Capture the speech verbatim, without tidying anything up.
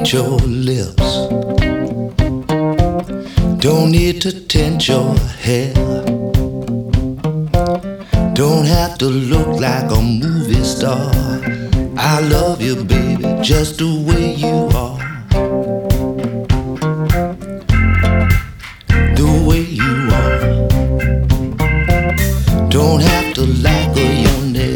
sweet your lips. Don't need to tint your hair. Don't have to look like a movie star. I love you, baby, just the way you are. The way you are. Don't have to like or your name.